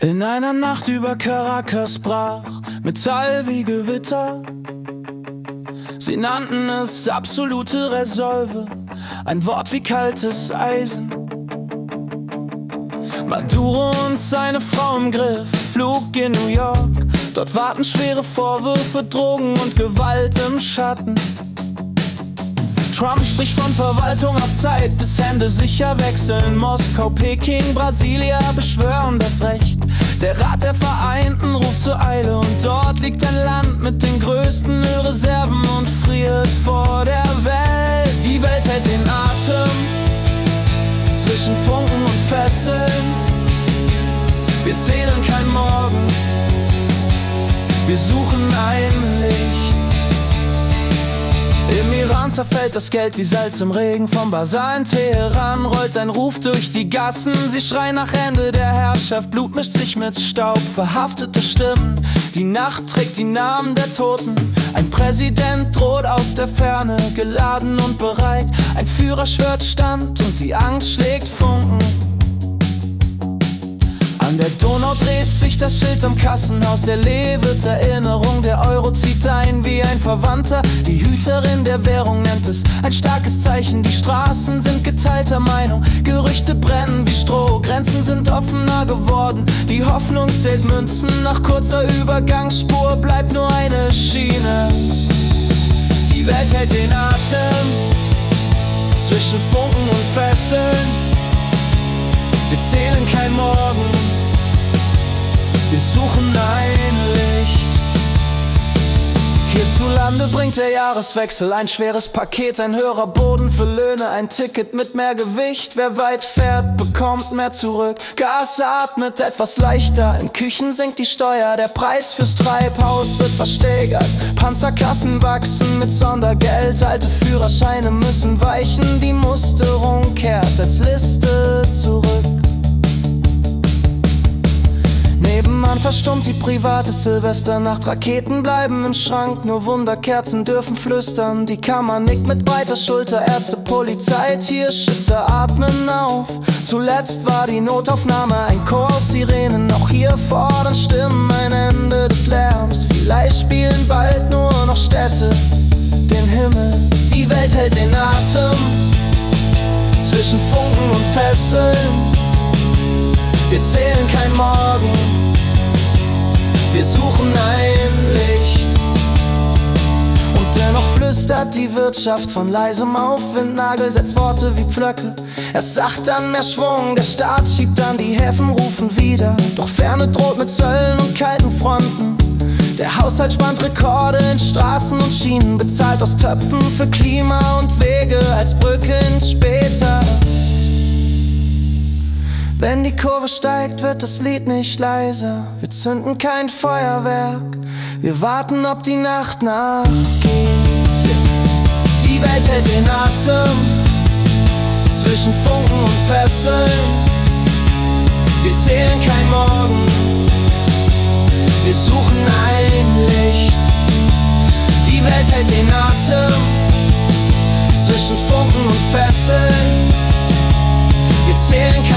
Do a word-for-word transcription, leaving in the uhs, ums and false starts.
In einer Nacht über Caracas brach Metall wie Gewitter. Sie nannten es absolute Resolve, ein Wort wie kaltes Eisen. Maduro und seine Frau im Griff, Flug in New York. Dort warten schwere Vorwürfe, Drogen und Gewalt im Schatten. Trump spricht von Verwaltung auf Zeit, bis Hände sicher wechseln. Moskau, Peking, Brasilia beschwören das Recht. Der Rat der Vereinten ruft zur Eile, und dort liegt ein Land mit den größten Ölreserven und friert vor der Welt. Die Welt hält den Atem zwischen Funken und Fesseln. Wir zählen kein Morgen, wir suchen ein Licht. Im Iran zerfällt das Geld wie Salz im Regen. Vom Basar in Teheran rollt ein Ruf durch die Gassen. Sie schreien nach Ende der Herrschaft, Blut mischt sich mit Staub, verhaftete Stimmen. Die Nacht trägt die Namen der Toten. Ein Präsident droht aus der Ferne, geladen und bereit. Ein Führer schwört Stand und die Angst schlägt Funken. An der Donau dreht sich das Schild am Kassenhaus. Der Lee wird Erinnerung, der Euro zieht ein wie ein Verwandter. Die Hüterin der Währung nennt es ein starkes Zeichen. Die Straßen sind geteilter Meinung, Gerüchte brennen wie Stroh. Grenzen sind offener geworden, die Hoffnung zählt Münzen. Nach kurzer Übergangsspur bleibt nur eine Schiene. Die Welt hält den Atem zwischen Funken und Fesseln. Wir zählen kein Morgen, wir suchen ein Licht. Hierzulande bringt der Jahreswechsel ein schweres Paket, ein höherer Boden für Löhne, ein Ticket mit mehr Gewicht. Wer weit fährt, bekommt mehr zurück. Gas atmet etwas leichter, in Küchen sinkt die Steuer, der Preis fürs Treibhaus wird versteigert. Panzerkassen wachsen mit Sondergeld, alte Führerscheine müssen weichen, die Musterung kehrt als Liste zurück. Nebenan verstummt die private Silvesternacht. Raketen bleiben im Schrank, nur Wunderkerzen dürfen flüstern. Die Kammer nickt mit breiter Schulter, Ärzte, Polizei, Tierschützer atmen auf. Zuletzt war die Notaufnahme ein Chor aus Sirenen. Auch hier fordern Stimmen ein Ende des Lärms. Vielleicht spielen bald nur noch Städte den Himmel. Die Welt hält den Atem zwischen Funken und Fesseln. Wir zählen kein Morgen, wir suchen ein Licht. Und dennoch flüstert die Wirtschaft von leisem Aufwind. Nagel setzt Worte wie Pflöcke, er sagt dann mehr Schwung. Der Staat schiebt an, die Häfen rufen wieder. Doch Ferne droht mit Zöllen und kalten Fronten. Der Haushalt spannt Rekorde in Straßen und Schienen, bezahlt aus Töpfen für Klima und Wege als Brücke ins Später. Wenn die Kurve steigt, wird das Lied nicht leiser. Wir zünden kein Feuerwerk, wir warten, ob die Nacht nachgeht. Die Welt hält den Atem zwischen Funken und Fesseln. Wir zählen kein Morgen, wir suchen ein Licht. Die Welt hält den Atem zwischen Funken und Fesseln. Wir zählen kein